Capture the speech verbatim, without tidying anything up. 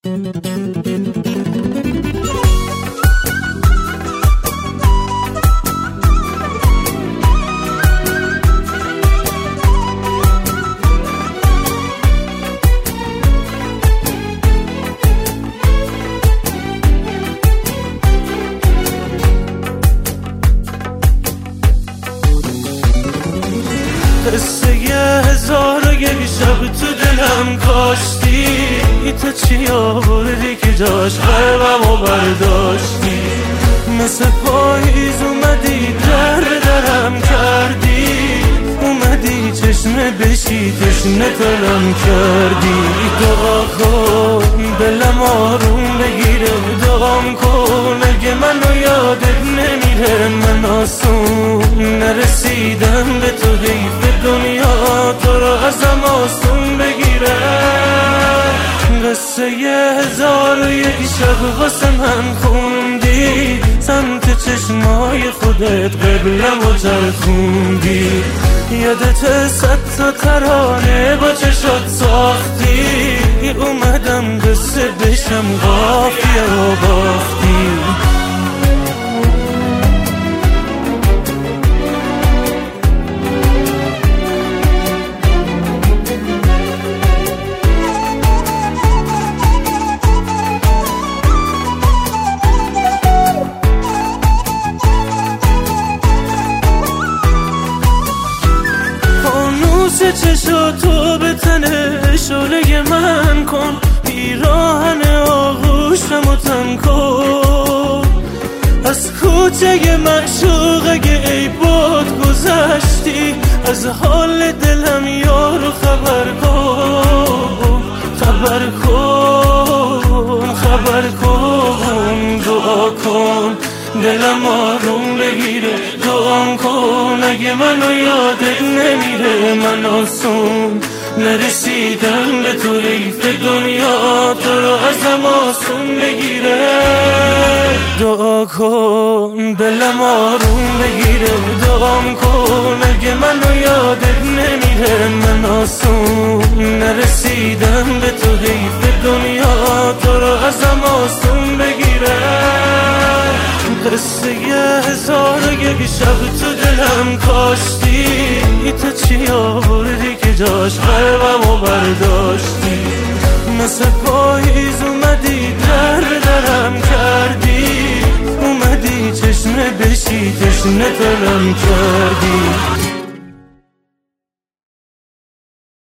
قصه یه هزار و یک شب تو دلم کاشتی، تو چی آوردی که جاش قلبمو برداشتی؟ مثل پاییز اومدی در درم کردی، اومدی چشمه بشی تشنه تلم کردی. دعا کن دلم آروم بگیره، دعام کن اگه منو یادت نمیره. من آسون نرسیدم به تو، حیف دنیا تو رو ازم آسون بگیره. قصه یه هزار و یک شب واسه من خوندی، سمت چشمای خودت قبلم و چرخوندی. یادت صد تا ترانه با چشات ساختی، اومدم قصه بشم قافیه و باختی. چشاتو به تنه شعله من کن، پیراهن آغوشمو تن کن. از کوچه معشوق اگه ای باد گذشتی، از حال دلم یارو خبر کن. خبر کن خبر کن دعا کن دلم آروم بگیره. دعام کن اگه منو یادت نمیره. من آسون نرسیدم به تو، حیف دنیا تو رو ازم آسون بگیره. دعا کن دلم آروم بگیره، دعام کن اگه منو یادت نمیره. من آسون نرسیدم به تو، حیف دنیا تو رو ازم آسون بگیره. قصه یه هزار و یک شب تو دلم کاشتی، تو چی آوردی که جاش قلبمو برداشتی؟ مثل پاییز اومدی در درم کردی، اومدی چشمه بشی تشنه تلم کردی.